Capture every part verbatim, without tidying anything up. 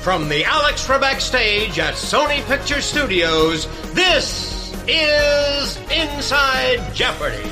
From the Alex Trebek stage at Sony Picture Studios, this is Inside Jeopardy!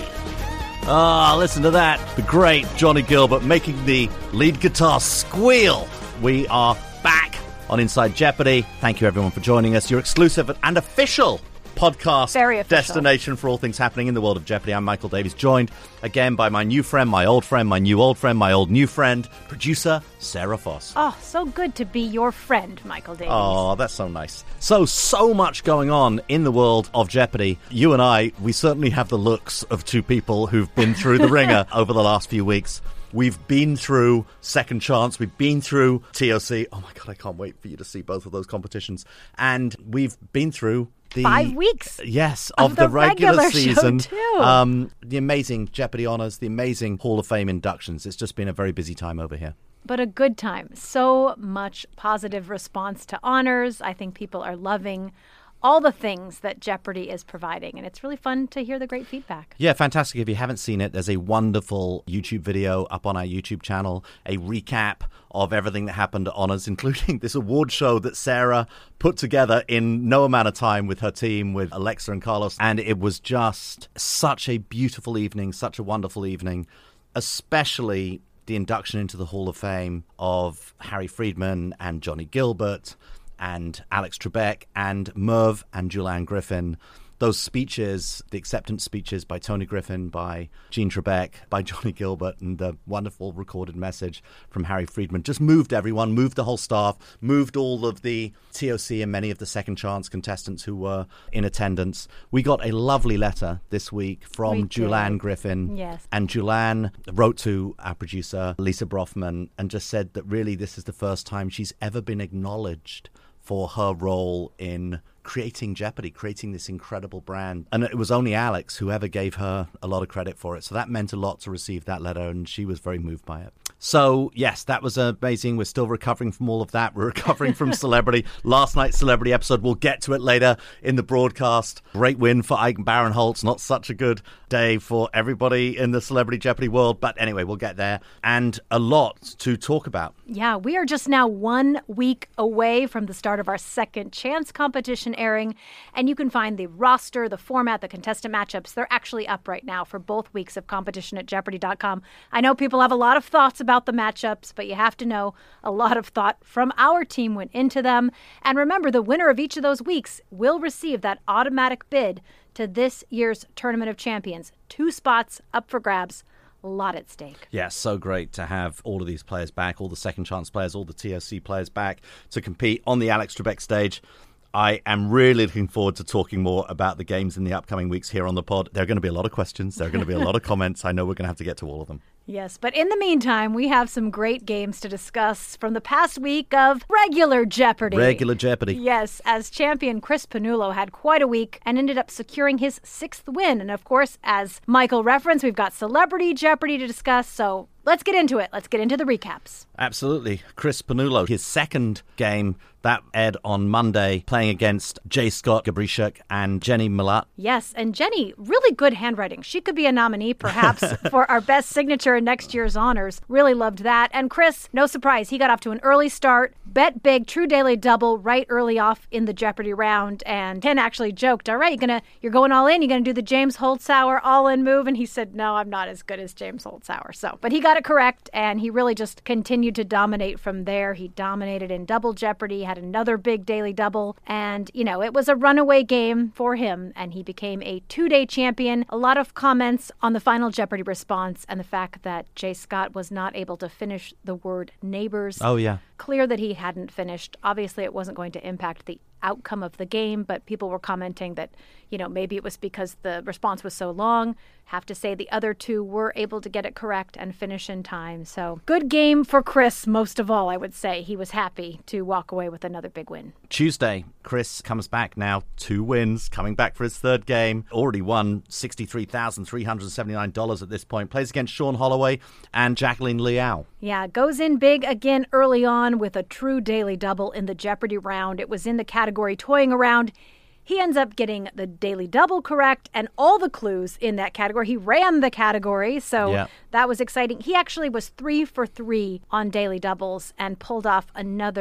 Ah, listen to that. The great Johnny Gilbert making the lead guitar squeal. We are back on Inside Jeopardy. Thank you, everyone, for joining us. Your exclusive and official podcast Very official. destination for all things happening in the world of Jeopardy. I'm Michael Davies, joined again by my new friend, my old friend, my new old friend, my old new friend, producer Sarah Foss. Oh, so good to be your friend, Michael Davies. Oh, that's so nice. So, so much going on in the world of Jeopardy. You and I, we certainly have the looks of two people who've been through the ringer over the last few weeks. We've been through Second Chance. We've been through T O C. Oh, my God, I can't wait for you to see both of those competitions. And we've been through the Five weeks. Yes, of, of the, the regular, regular season. Show too. Um, the amazing Jeopardy honors, the amazing Hall of Fame inductions. It's just been a very busy time over here. But a good time. So much positive response to honors. I think people are loving all the things that Jeopardy is providing. And it's really fun to hear the great feedback. Yeah, fantastic. If you haven't seen it, there's a wonderful YouTube video up on our YouTube channel, a recap of everything that happened at Honors, including this award show that Sarah put together in no amount of time with her team, with Alexa and Carlos. And it was just such a beautiful evening, such a wonderful evening, especially the induction into the Hall of Fame of Harry Friedman and Johnny Gilbert and Alex Trebek and Merv and Julianne Griffin. Those speeches, the acceptance speeches by Tony Griffin, by Gene Trebek, by Johnny Gilbert, and the wonderful recorded message from Harry Friedman just moved everyone, moved the whole staff, moved all of the T O C and many of the Second Chance contestants who were in attendance. We got a lovely letter this week from Julianne Griffin. Yes. And Julianne wrote to our producer, Lisa Brofman, and just said that really this is the first time she's ever been acknowledged for her role in creating Jeopardy, creating this incredible brand. And it was only Alex who ever gave her a lot of credit for it. So that meant a lot to receive that letter, and she was very moved by it. So, yes, that was amazing. We're still recovering from all of that. We're recovering from Celebrity. Last night's Celebrity episode, we'll get to it later in the broadcast. Great win for Ike Barinholtz. Not such a good day for everybody in the Celebrity Jeopardy world. But anyway, we'll get there. And a lot to talk about. Yeah, we are just now one week away from the start of our Second Chance competition airing. And you can find the roster, the format, the contestant matchups. They're actually up right now for both weeks of competition at Jeopardy dot com. I know people have a lot of thoughts about the matchups, but you have to know a lot of thought from our team went into them. And remember, the winner of each of those weeks will receive that automatic bid to this year's Tournament of Champions. Two spots up for grabs. A lot at stake. Yeah, so great to have all of these players back, all the Second Chance players, all the T O C players back to compete on the Alex Trebek stage. I am really looking forward to talking more about the games in the upcoming weeks here on the pod. There are going to be a lot of questions. There are going to be a lot of comments. I know we're going to have to get to all of them. Yes, but in the meantime, we have some great games to discuss from the past week of regular Jeopardy. Regular Jeopardy. Yes, as champion Chris Pannulo had quite a week and ended up securing his sixth win. And of course, as Michael referenced, we've got Celebrity Jeopardy to discuss, so let's get into it. Let's get into the recaps. Absolutely. Chris Pannulo, his second game that aired on Monday, playing against J. Scott Gabrishak and Jenny Milat. Yes, and Jenny, really good handwriting. She could be a nominee, perhaps, for our best signature in next year's honors. Really loved that. And Chris, no surprise, he got off to an early start, bet big, true daily double right early off in the Jeopardy round. And Ken actually joked, all right, you're gonna, you're going all in, you're going to do the James Holzhauer all-in move. And he said, no, I'm not as good as James Holzhauer. So, but he got it correct, and he really just continued to dominate from there. He dominated in Double Jeopardy, had another big daily double, and, you know, it was a runaway game for him, and he became a two-day champion. A lot of comments on the final Jeopardy response and the fact that Jay Scott was not able to finish the word neighbors. Oh, yeah. Clear that he hadn't finished. Obviously, it wasn't going to impact the outcome of the game, but people were commenting that, you know, maybe it was because the response was so long. Have to say the other two were able to get it correct and finish in time. So good game for Chris, most of all, I would say. He was happy to walk away with another big win. Tuesday, Chris comes back now, two wins, coming back for his third game. Already won sixty-three thousand three hundred seventy-nine dollars at this point. Plays against Sean Holloway and Jacqueline Liao. Yeah, goes in big again early on with a true daily double in the Jeopardy round. It was in the category toying around. He ends up getting the daily double correct and all the clues in that category. He ran the category, so yeah. That was exciting. He actually was three for three on daily doubles and pulled off another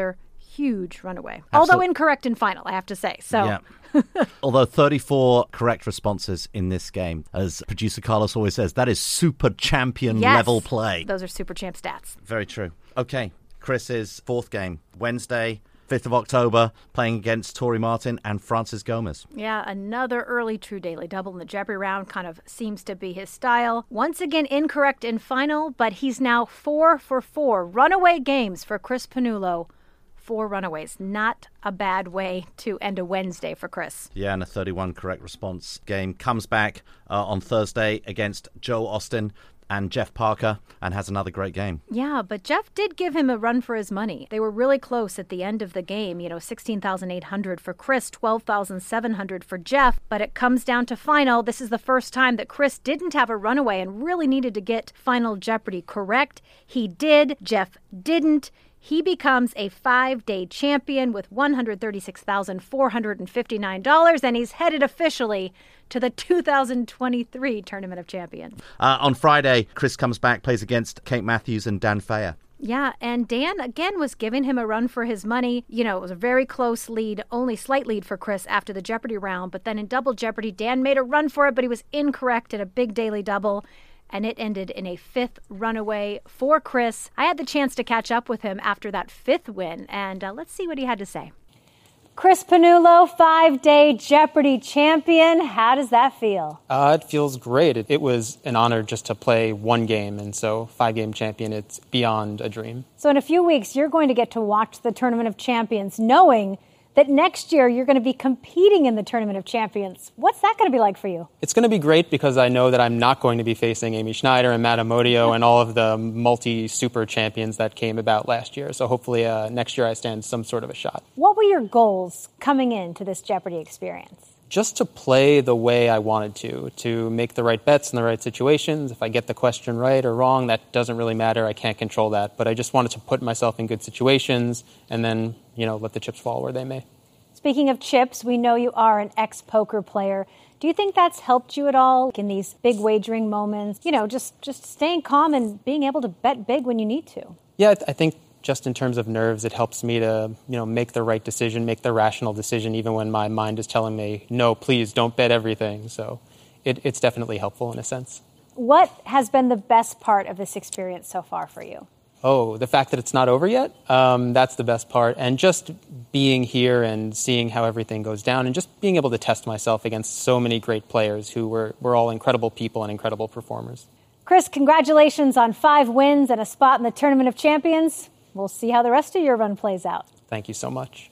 huge runaway. Absolute- Although incorrect in final, I have to say. So. Yeah. Although thirty-four correct responses in this game, as producer Carlos always says, that is super champion Yes. level play. Those are super champ stats. Very true. Okay, Chris's fourth game, Wednesday, fifth of October, playing against Tori Martin and Francis Gomez. Yeah, another early true daily double in the Jeopardy round kind of seems to be his style. Once again, incorrect in final, but he's now four for four. Runaway games for Chris Pannulo. Four runaways. Not a bad way to end a Wednesday for Chris. Yeah, and a thirty-one correct response game. Comes back uh, on Thursday against Joe Austin and Jeff Parker and has another great game. Yeah, but Jeff did give him a run for his money. They were really close at the end of the game. You know, sixteen thousand eight hundred for Chris, twelve thousand seven hundred for Jeff. But it comes down to final. This is the first time that Chris didn't have a runaway and really needed to get Final Jeopardy correct. He did. Jeff didn't. He becomes a five-day champion with one hundred thirty-six thousand four hundred fifty-nine dollars, and he's headed officially to the two thousand twenty-three Tournament of Champions. Uh, on Friday, Chris comes back, plays against Kate Matthews and Dan Fayer. Yeah, and Dan, again, was giving him a run for his money. You know, it was a very close lead, only slight lead for Chris after the Jeopardy round. But then in Double Jeopardy, Dan made a run for it, but he was incorrect in a big daily double. And it ended in a fifth runaway for Chris. I had the chance to catch up with him after that fifth win, and uh, let's see what he had to say. Chris Pannulo, five-day Jeopardy champion. How does that feel? Uh, it feels great. It, it was an honor just to play one game, and so five-game champion, it's beyond a dream. So in a few weeks, you're going to get to watch the Tournament of Champions, knowing that next year you're going to be competing in the Tournament of Champions. What's that going to be like for you? It's going to be great because I know that I'm not going to be facing Amy Schneider and Matt Amodio and all of the multi-super champions that came about last year. So hopefully uh, next year I stand some sort of a shot. What were your goals coming into this Jeopardy experience? Just to play the way I wanted to, to make the right bets in the right situations. If I get the question right or wrong, that doesn't really matter. I can't control that. But I just wanted to put myself in good situations and then, you know, let the chips fall where they may. Speaking of chips, we know you are an ex-poker player. Do you think that's helped you at all in these big wagering moments? You know, just, just staying calm and being able to bet big when you need to. Yeah, I, th- I think just in terms of nerves, it helps me to, you know, make the right decision, make the rational decision, even when my mind is telling me, no, please don't bet everything. So it, it's definitely helpful in a sense. What has been the best part of this experience so far for you? Oh, the fact that it's not over yet, um, that's the best part. And just being here and seeing how everything goes down and just being able to test myself against so many great players who were, were all incredible people and incredible performers. Chris, congratulations on five wins and a spot in the Tournament of Champions. We'll see how the rest of your run plays out. Thank you so much.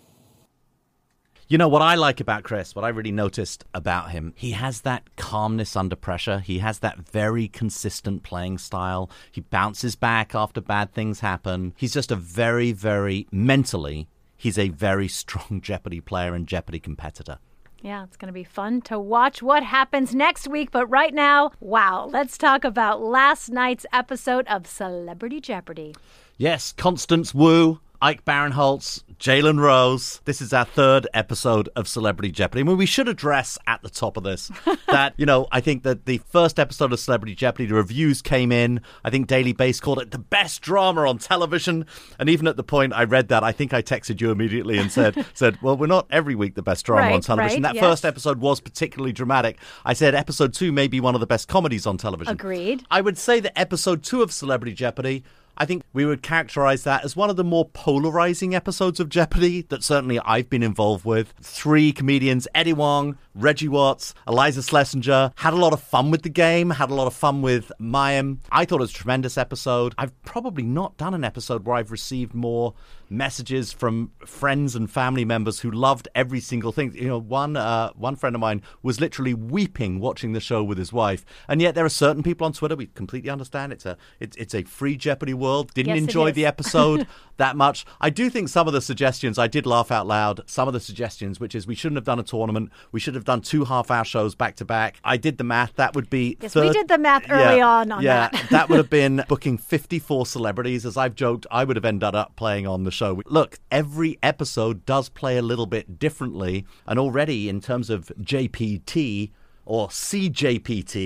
You know, what I like about Chris, what I really noticed about him, he has that calmness under pressure. He has that very consistent playing style. He bounces back after bad things happen. He's just a very, very, mentally, he's a very strong Jeopardy player and Jeopardy competitor. Yeah, it's going to be fun to watch what happens next week. But right now, wow, let's talk about last night's episode of Celebrity Jeopardy. Yes, Constance Wu, Ike Barinholtz, Jalen Rose. This is our third episode of Celebrity Jeopardy. I mean, we should address at the top of this that, you know, I think that the first episode of Celebrity Jeopardy, the reviews came in. I think Daily Base called it the best drama on television. And even at the point I read that, I think I texted you immediately and said, said, well, we're not every week the best drama right, on television. Right, that yes. first episode was particularly dramatic. I said episode two may be one of the best comedies on television. Agreed. I would say that episode two of Celebrity Jeopardy, I think we would characterize that as one of the more polarizing episodes of Jeopardy that certainly I've been involved with. Three comedians, Eddie Wong, Reggie Watts, Eliza Schlesinger, had a lot of fun with the game, had a lot of fun with Mayim. I thought it was a tremendous episode. I've probably not done an episode where I've received more messages from friends and family members who loved every single thing. You know, one uh, one friend of mine was literally weeping watching the show with his wife. And yet there are certain people on Twitter, we completely understand it's a it's, it's a free Jeopardy world, didn't Yes, it enjoy is. the episode that much. I do think some of the suggestions, I did laugh out loud, some of the suggestions, which is we shouldn't have done a tournament, we should have done two half-hour shows back to back. I did the math, that would be Yes, third- we did the math early yeah, on on yeah, that. that would have been booking fifty-four celebrities. As I've joked, I would have ended up playing on the show. Look, every episode does play a little bit differently, and already in terms of J P T or C J P T,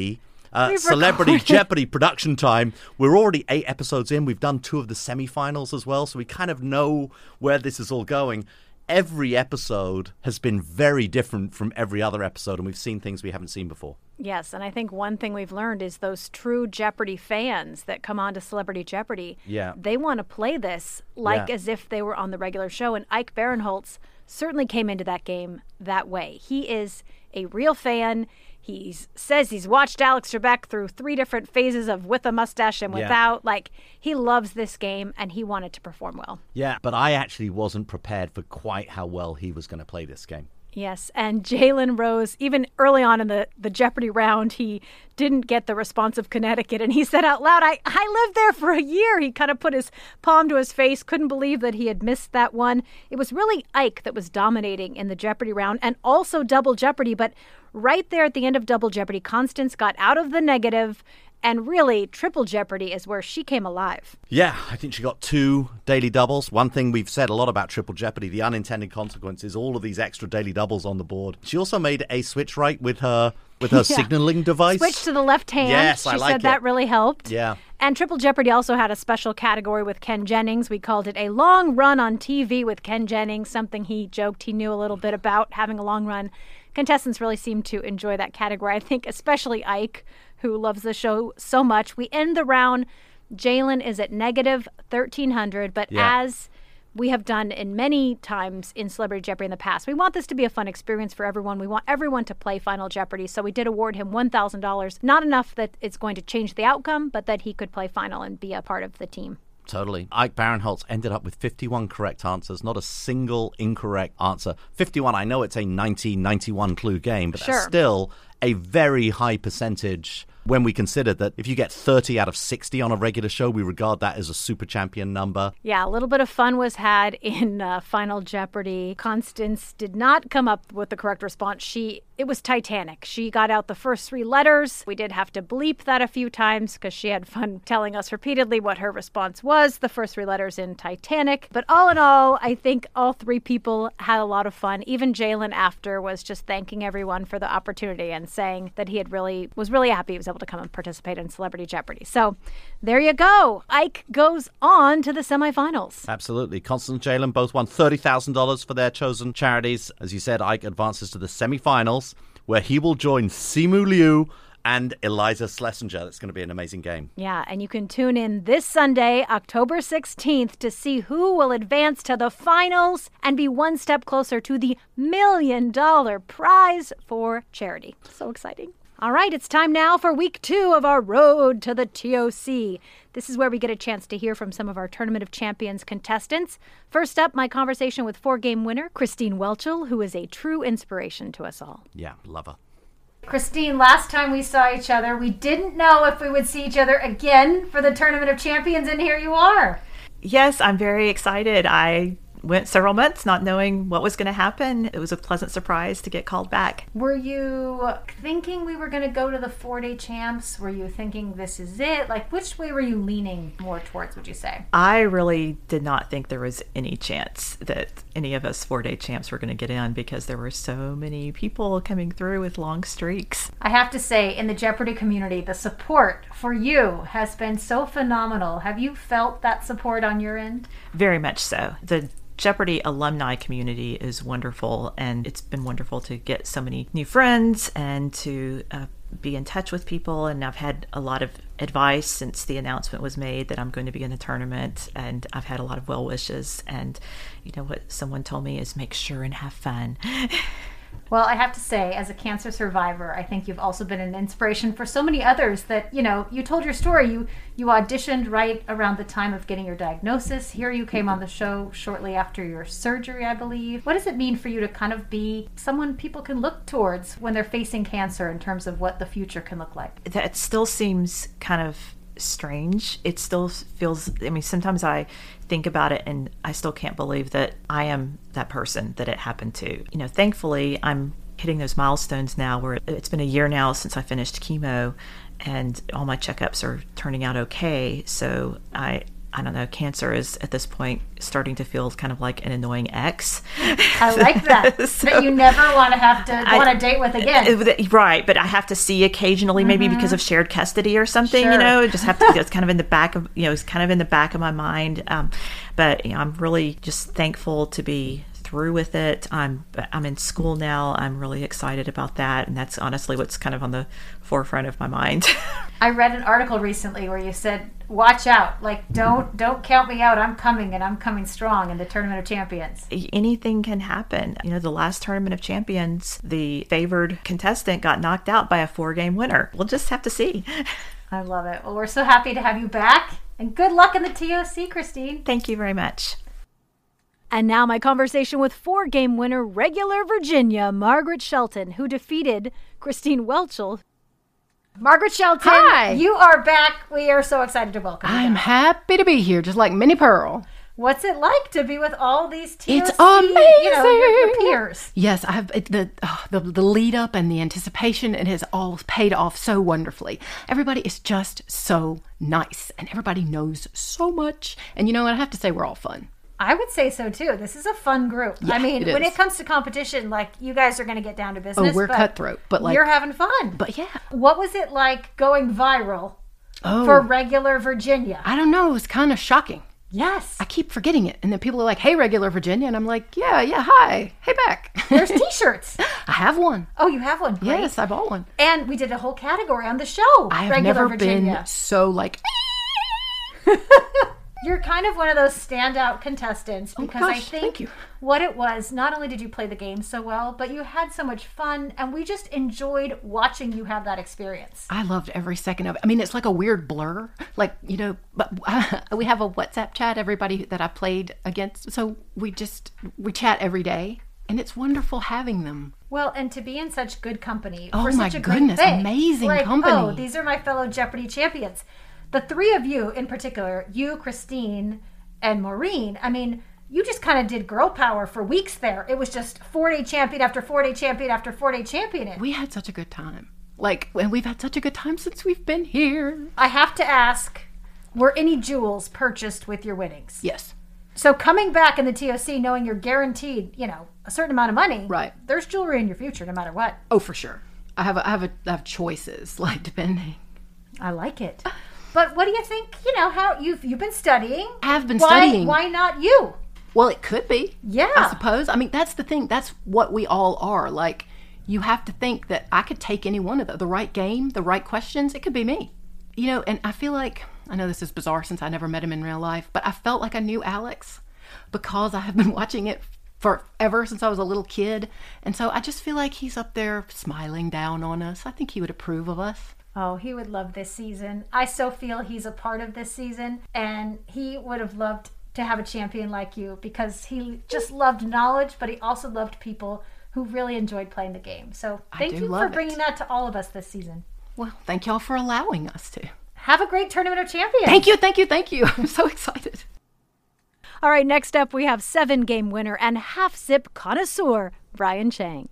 Uh, Celebrity Jeopardy production time. We're already eight episodes in. We've done two of the semifinals as well, so we kind of know where this is all going. Every episode has been very different from every other episode, and we've seen things we haven't seen before. Yes, and I think one thing we've learned is those true Jeopardy fans that come on to Celebrity Jeopardy, yeah. they want to play this like yeah. as if they were on the regular show. And Ike Barinholtz certainly came into that game that way. He is a real fan. He says he's watched Alex Trebek through three different phases of with a mustache and without. Yeah. Like, he loves this game, and he wanted to perform well. Yeah, but I actually wasn't prepared for quite how well he was going to play this game. Yes, and Jalen Rose, even early on in the, the Jeopardy round, he didn't get the response of Connecticut, and he said out loud, I, I lived there for a year. He kind of put his palm to his face, couldn't believe that he had missed that one. It was really Ike that was dominating in the Jeopardy round, and also Double Jeopardy, but right there at the end of Double Jeopardy, Constance got out of the negative, and really, Triple Jeopardy is where she came alive. Yeah, I think she got two daily doubles. One thing we've said a lot about Triple Jeopardy, the unintended consequences, all of these extra daily doubles on the board. She also made a switch right with her with her yeah. signaling device. Switch to the left hand. Yes, she I like said it. That really helped. Yeah. And Triple Jeopardy also had a special category with Ken Jennings. We called it a long run on T V with Ken Jennings, something he joked he knew a little bit about, having a long run. Contestants really seemed to enjoy that category. I think especially Ike, who loves the show so much. We end the round. Jalen is at negative thirteen hundred, but yeah. as we have done in many times in Celebrity Jeopardy in the past, we want this to be a fun experience for everyone. We want everyone to play Final Jeopardy, so we did award him one thousand dollars. Not enough that it's going to change the outcome, but that he could play Final and be a part of the team. Totally. Ike Barinholtz ended up with fifty-one correct answers, not a single incorrect answer. fifty-one, I know it's a ninety ninety-one clue game, but sure. that's still a very high percentage when we consider that if you get thirty out of sixty on a regular show, we regard that as a super champion number. Yeah, a little bit of fun was had in uh, Final Jeopardy. Constance did not come up with the correct response. She It was Titanic. She got out the first three letters. We did have to bleep that a few times because she had fun telling us repeatedly what her response was, the first three letters in Titanic. But all in all, I think all three people had a lot of fun. Even Jalen after was just thanking everyone for the opportunity and saying that he had really was really happy he was able to come and participate in Celebrity Jeopardy. So there you go. Ike goes on to the semifinals. Absolutely. Constance and Jalen both won thirty thousand dollars for their chosen charities. As you said, Ike advances to the semifinals, where he will join Simu Liu and Eliza Schlesinger. That's going to be an amazing game. Yeah, and you can tune in this Sunday, October sixteenth, to see who will advance to the finals and be one step closer to the million dollar prize for charity. So exciting. All right, it's time now for week two of our road to the T O C. This is where we get a chance to hear from some of our Tournament of Champions contestants. First up, my conversation with four-game winner Christine Welchel, who is a true inspiration to us all. Yeah, love her. Christine, last time we saw each other, we didn't know if we would see each other again for the Tournament of Champions, and here you are. Yes, I'm very excited. I went several months not knowing what was going to happen. It was a pleasant surprise to get called back. Were you thinking we were going to go to the four-day champs? Were you thinking this is it? Like, which way were you leaning more towards, would you say? I really did not think there was any chance that any of us four-day champs were going to get in because there were so many people coming through with long streaks. I have to say, in the Jeopardy community, the support for you has been so phenomenal. Have you felt that support on your end? Very much so. The Jeopardy alumni community is wonderful, and it's been wonderful to get so many new friends and to uh, be in touch with people. And I've had a lot of advice since the announcement was made that I'm going to be in the tournament, and I've had a lot of well wishes. And you know what someone told me is make sure and have fun. Well, I have to say, as a cancer survivor, I think you've also been an inspiration for so many others that, you know, you told your story. You you auditioned right around the time of getting your diagnosis. Here you came on the show shortly after your surgery, I believe. What does it mean for you to kind of be someone people can look towards when they're facing cancer in terms of what the future can look like? That still seems kind of strange. It still feels, I mean, sometimes I think about it and I still can't believe that I am that person that it happened to. You know, thankfully, I'm hitting those milestones now where it's been a year now since I finished chemo and all my checkups are turning out okay. So I I don't know, cancer is at this point starting to feel kind of like an annoying ex. I like that. so, that you never want to have to go on a date with again. Right, but I have to see occasionally, maybe mm-hmm. because of shared custody or something, sure. you know, just have to, it's kind of in the back of, you know, it's kind of in the back of my mind. Um, but, you know, I'm really just thankful to be through with it. I'm I'm in school now. I'm really excited about that, and that's honestly what's kind of on the forefront of my mind. I read an article recently where you said, "Watch out! Like don't don't count me out. I'm coming, and I'm coming strong in the Tournament of Champions." Anything can happen. You know, the last Tournament of Champions, the favored contestant got knocked out by a four-game winner. We'll just have to see. I love it. Well, we're so happy to have you back, and good luck in the T O C, Christine. Thank you very much. And now my conversation with four-game winner, regular Virginia, Margaret Shelton, who defeated Christine Welchel. Margaret Shelton, hi. You are back. We are so excited to welcome you. I'm happy to be here, just like Minnie Pearl. What's it like to be with all these T O C, it's amazing. You know, your, your peers? Yes, I have it, the, oh, the the lead up and the anticipation. It has all paid off so wonderfully. Everybody is just so nice, and everybody knows so much. And you know what? I have to say, we're all fun. I would say so too. This is a fun group. Yeah, I mean, it when is. it comes to competition, like you guys are going to get down to business. Oh, we're but cutthroat, but like you're having fun. But yeah, what was it like going viral oh, for regular Virginia? I don't know. It was kind of shocking. Yes, I keep forgetting it, and then people are like, "Hey, regular Virginia," and I'm like, "Yeah, yeah, hi, hey, back." There's T-shirts. I have one. Oh, you have one? Great. Yes, I bought one. And we did a whole category on the show. I have regular never Virginia. been so like. You're kind of one of those standout contestants because oh gosh, I think thank you. what it was, not only did you play the game so well, but you had so much fun, and we just enjoyed watching you have that experience. I loved every second of it. I mean, it's like a weird blur. Like, you know, but uh, we have a WhatsApp chat, everybody that I played against. So we just, we chat every day, and it's wonderful having them. Well, and to be in such good company oh for my such a great goodness, thing. amazing like, company. Oh, these are my fellow Jeopardy champions. The three of you in particular, you, Christine, and Maureen, I mean, you just kind of did girl power for weeks there. It was just four-day champion after four-day champion after four-day champion. We had such a good time. Like, and we've had such a good time since we've been here. I have to ask, were any jewels purchased with your winnings? Yes. So coming back in the T O C, knowing you're guaranteed, you know, a certain amount of money, right? There's jewelry in your future, no matter what. Oh, for sure. I have, a, I have, a, I have choices, like depending. I like it. But what do you think, you know, how you've you've been studying? I have been why, studying. Why not you? Well, it could be. Yeah. I suppose. I mean, that's the thing. That's what we all are. Like, you have to think that I could take any one of the, the right game, the right questions. It could be me. You know, and I feel like, I know this is bizarre since I never met him in real life, but I felt like I knew Alex because I have been watching it forever since I was a little kid. And so I just feel like he's up there smiling down on us. I think he would approve of us. Oh, he would love this season. I so feel he's a part of this season, and he would have loved to have a champion like you because he just loved knowledge, but he also loved people who really enjoyed playing the game. So thank you for bringing that to all of us this season. Well, thank y'all for allowing us to. Have a great Tournament of Champions. Thank you, thank you, thank you. I'm so excited. All right, next up we have seven-game winner and half-zip connoisseur, Brian Chang.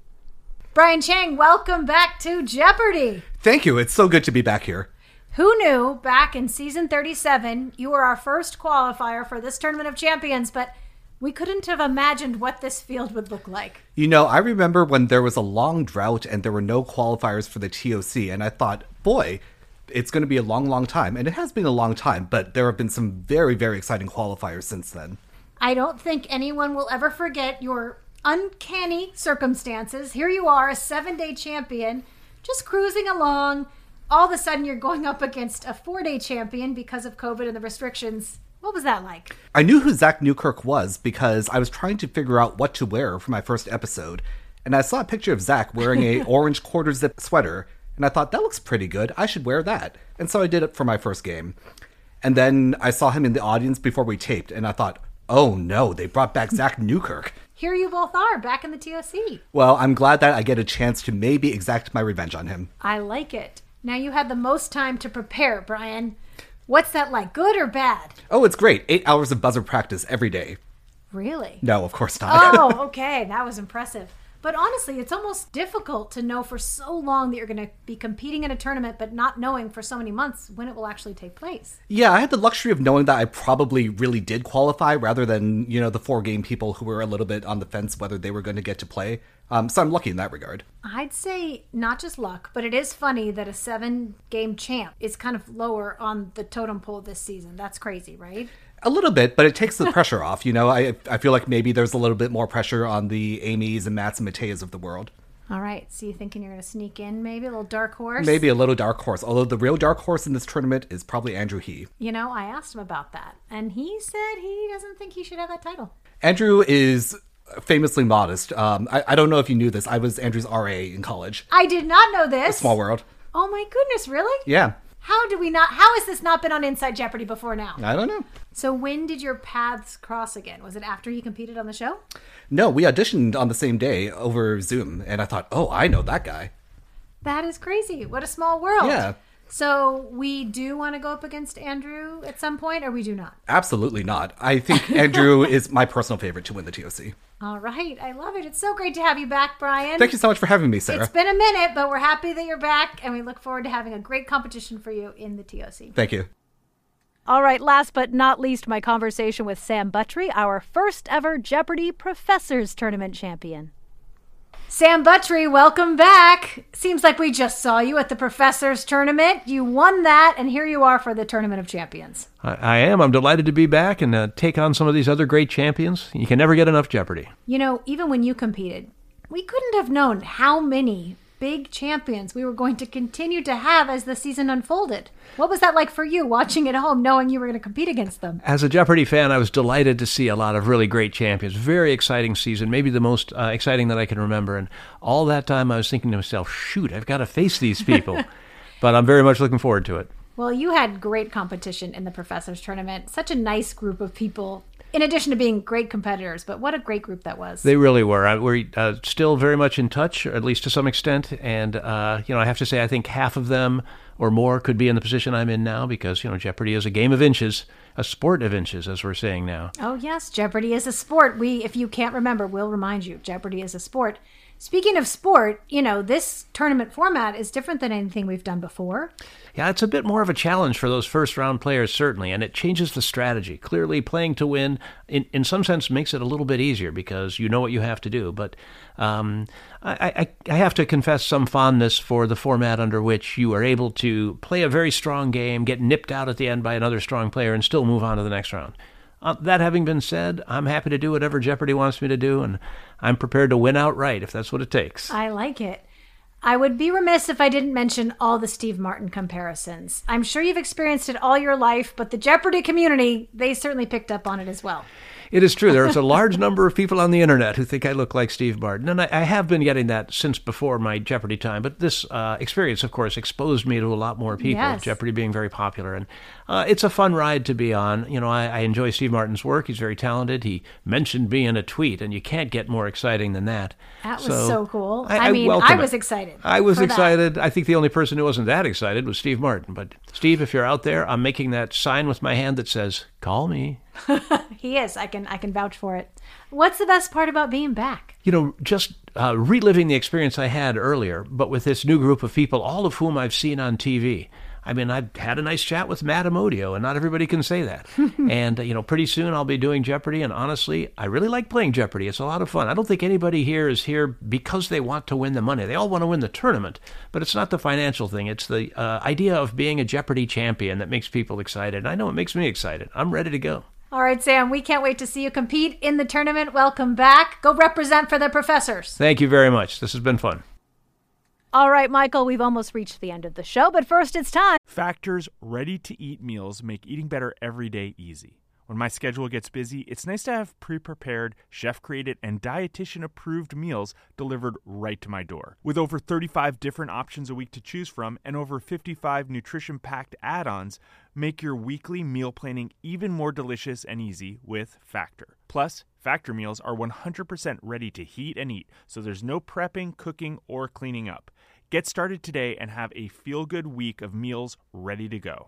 Brian Chang, welcome back to Jeopardy! Thank you. It's so good to be back here. Who knew back in season thirty-seven you were our first qualifier for this Tournament of Champions, but we couldn't have imagined what this field would look like. You know, I remember when there was a long drought and there were no qualifiers for the T O C, and I thought, boy, it's going to be a long, long time. And it has been a long time, but there have been some very, very exciting qualifiers since then. I don't think anyone will ever forget your uncanny circumstances. Here you are, a seven-day champion, just cruising along. All of a sudden, you're going up against a four-day champion because of COVID and the restrictions. What was that like? I knew who Zach Newkirk was because I was trying to figure out what to wear for my first episode. And I saw a picture of Zach wearing a orange quarter-zip sweater. And I thought, that looks pretty good. I should wear that. And so I did it for my first game. And then I saw him in the audience before we taped. And I thought, oh no, they brought back Zach Newkirk. Here you both are, back in the T O C. Well, I'm glad that I get a chance to maybe exact my revenge on him. I like it. Now you had the most time to prepare, Brian. What's that like, good or bad? Oh, it's great. Eight hours of buzzer practice every day. Really? No, of course not. Oh, okay. That was impressive. But honestly, it's almost difficult to know for so long that you're going to be competing in a tournament, but not knowing for so many months when it will actually take place. Yeah, I had the luxury of knowing that I probably really did qualify rather than, you know, the four game people who were a little bit on the fence whether they were going to get to play. Um, so I'm lucky in that regard. I'd say not just luck, but it is funny that a seven game champ is kind of lower on the totem pole this season. That's crazy, right? A little bit, but it takes the pressure off. You know, I I feel like maybe there's a little bit more pressure on the Amy's and Matts and Mateas of the world. All right. So you thinking you're going to sneak in maybe a little dark horse? Maybe a little dark horse. Although the real dark horse in this tournament is probably Andrew He. You know, I asked him about that, and he said he doesn't think he should have that title. Andrew is famously modest. Um, I, I don't know if you knew this. I was Andrew's R A in college. I did not know this. A small world. Oh my goodness, really? Yeah. How do we not? How has this not been on Inside Jeopardy before now? I don't know. So when did your paths cross again? Was it after he competed on the show? No, we auditioned on the same day over Zoom, and I thought, oh, I know that guy. That is crazy. What a small world. Yeah. So we do want to go up against Andrew at some point, or we do not? Absolutely not. I think Andrew is my personal favorite to win the T O C. All right. I love it. It's so great to have you back, Brian. Thank you so much for having me, Sarah. It's been a minute, but we're happy that you're back, and we look forward to having a great competition for you in the T O C. Thank you. All right, last but not least, my conversation with Sam Buttrey, our first ever Jeopardy Professors Tournament champion. Sam Buttrey, welcome back. Seems like we just saw you at the Professors Tournament. You won that, and here you are for the Tournament of Champions. I, I am. I'm delighted to be back and uh, take on some of these other great champions. You can never get enough Jeopardy. You know, even when you competed, we couldn't have known how many big champions we were going to continue to have as the season unfolded. What was that like for you, watching at home, knowing you were going to compete against them? As a Jeopardy fan, I was delighted to see a lot of really great champions. Very exciting season, maybe the most uh, exciting that I can remember. And all that time I was thinking to myself, shoot, I've got to face these people. But I'm very much looking forward to it. Well, you had great competition in the Professors Tournament. Such a nice group of people, in addition to being great competitors. But what a great group that was. They really were. I, we're uh, still very much in touch, at least to some extent. And, uh, you know, I have to say, I think half of them or more could be in the position I'm in now because, you know, Jeopardy is a game of inches, a sport of inches, as we're saying now. Oh, yes. Jeopardy is a sport. We, if you can't remember, we'll remind you. Jeopardy is a sport. Speaking of sport, you know, this tournament format is different than anything we've done before. Yeah, it's a bit more of a challenge for those first-round players, certainly, and it changes the strategy. Clearly, playing to win, in, in some sense, makes it a little bit easier because you know what you have to do. But um, I, I, I have to confess some fondness for the format under which you are able to play a very strong game, get nipped out at the end by another strong player, and still move on to the next round. Uh, that having been said, I'm happy to do whatever Jeopardy wants me to do, and I'm prepared to win outright if that's what it takes. I like it. I would be remiss if I didn't mention all the Steve Martin comparisons. I'm sure you've experienced it all your life, but the Jeopardy community, they certainly picked up on it as well. It is true. There's a large number of people on the internet who think I look like Steve Martin, and I, I have been getting that since before my Jeopardy time. But this uh, experience, of course, exposed me to a lot more people, yes. Jeopardy being very popular. And uh, it's a fun ride to be on. You know, I, I enjoy Steve Martin's work. He's very talented. He mentioned me in a tweet, and you can't get more exciting than that. That was so, so cool. I, I mean, I, I was it. excited. I was excited. That. I think the only person who wasn't that excited was Steve Martin. But Steve, if you're out there, I'm making that sign with my hand that says, call me. He is. I can I can vouch for it. What's the best part about being back? You know, just uh, reliving the experience I had earlier, but with this new group of people, all of whom I've seen on T V. I mean, I've had a nice chat with Matt Amodio, and not everybody can say that. and, uh, you know, pretty soon I'll be doing Jeopardy, and honestly, I really like playing Jeopardy. It's a lot of fun. I don't think anybody here is here because they want to win the money. They all want to win the tournament, but it's not the financial thing. It's the uh, idea of being a Jeopardy champion that makes people excited. And I know it makes me excited. I'm ready to go. All right, Sam, we can't wait to see you compete in the tournament. Welcome back. Go represent for the Professors. Thank you very much. This has been fun. All right, Michael, we've almost reached the end of the show, but first it's time. Factor's ready-to-eat meals make eating better every day easy. When my schedule gets busy, it's nice to have pre-prepared, chef-created, and dietitian-approved meals delivered right to my door. With over thirty-five different options a week to choose from and over fifty-five nutrition-packed add-ons, make your weekly meal planning even more delicious and easy with Factor. Plus, Factor meals are one hundred percent ready to heat and eat, so there's no prepping, cooking, or cleaning up. Get started today and have a feel-good week of meals ready to go.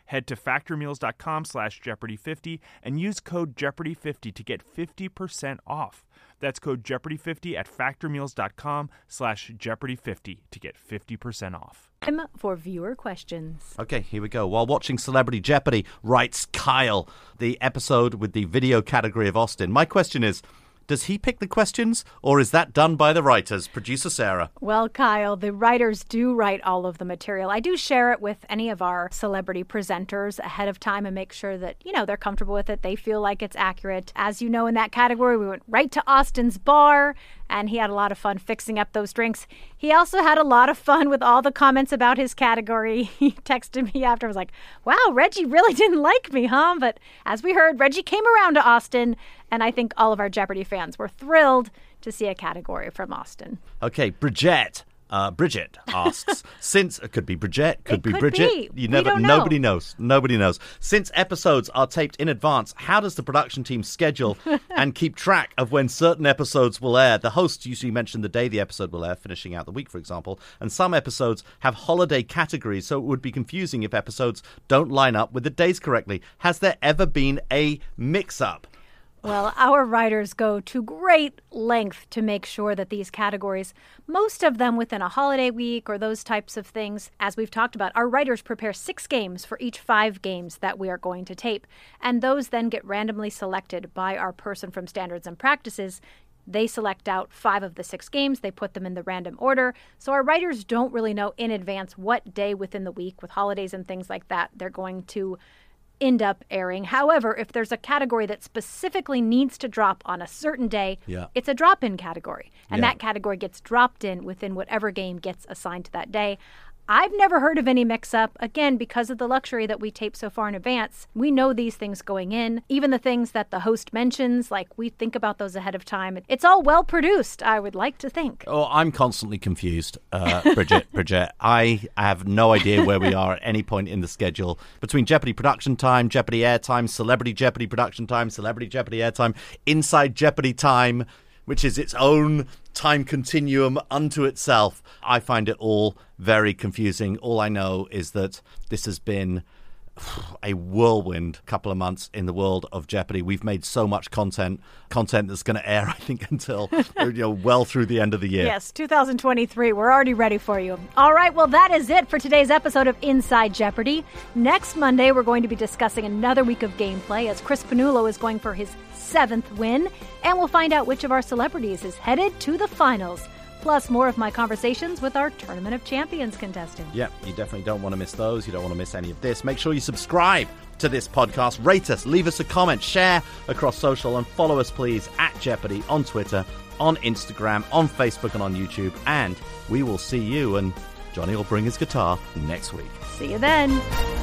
Head to factormeals.com slash Jeopardy50 and use code Jeopardy fifty to get fifty percent off. That's code Jeopardy fifty at factormeals.com slash Jeopardy fifty to get fifty percent off. Time for viewer questions. Okay, here we go. While watching Celebrity Jeopardy, writes Kyle, the episode with the video category of Austin. My question is, does he pick the questions, or is that done by the writers? Producer Sarah. Well, Kyle, the writers do write all of the material. I do share it with any of our celebrity presenters ahead of time and make sure that, you know, they're comfortable with it. They feel like it's accurate. As you know, in that category, we went right to Austin's bar, and he had a lot of fun fixing up those drinks. He also had a lot of fun with all the comments about his category. He texted me after, was like, wow, Reggie really didn't like me, huh? But as we heard, Reggie came around to Austin, and I think all of our Jeopardy fans were thrilled to see a category from Austin. Okay, Bridget. Uh, Bridget asks, since it could be Bridget, could It be could Bridget. be. You We never. don't know. Nobody knows. Nobody knows. Since episodes are taped in advance, how does the production team schedule and keep track of when certain episodes will air? The hosts usually mention the day the episode will air, finishing out the week, for example. And some episodes have holiday categories, so it would be confusing if episodes don't line up with the days correctly. Has there ever been a mix-up? Well, our writers go to great length to make sure that these categories, most of them within a holiday week or those types of things, as we've talked about, our writers prepare six games for each five games that we are going to tape. And those then get randomly selected by our person from Standards and Practices. They select out five of the six games. They put them in the random order. So our writers don't really know in advance what day within the week, with holidays and things like that, they're going to end up airing. However, if there's a category that specifically needs to drop on a certain day, Yeah. it's a drop-in category. And Yeah. that category gets dropped in within whatever game gets assigned to that day. I've never heard of any mix-up. Again, because of the luxury that we tape so far in advance, we know these things going in. Even the things that the host mentions, like we think about those ahead of time. It's all well-produced, I would like to think. Oh, I'm constantly confused, uh, Bridget. Bridget, I have no idea where we are at any point in the schedule between Jeopardy production time, Jeopardy airtime, Celebrity Jeopardy production time, Celebrity Jeopardy airtime, Inside Jeopardy time, which is its own time continuum unto itself. I find it all very confusing. All I know is that this has been a whirlwind couple of months in the world of Jeopardy. We've made so much content, content that's going to air, I think, until you know, well through the end of the year. Yes, two thousand twenty-three. We're already ready for you. All right, well, that is it for today's episode of Inside Jeopardy. Next Monday, we're going to be discussing another week of gameplay as Chris Pannulo is going for his seventh win, and we'll find out which of our celebrities is headed to the finals. Plus, more of my conversations with our Tournament of Champions contestants. Yeah, you definitely don't want to miss those. You don't want to miss any of this. Make sure you subscribe to this podcast. Rate us, leave us a comment, share across social, and follow us, please, at Jeopardy on Twitter, on Instagram, on Facebook, and on YouTube. And we will see you, and Johnny will bring his guitar next week. See you then.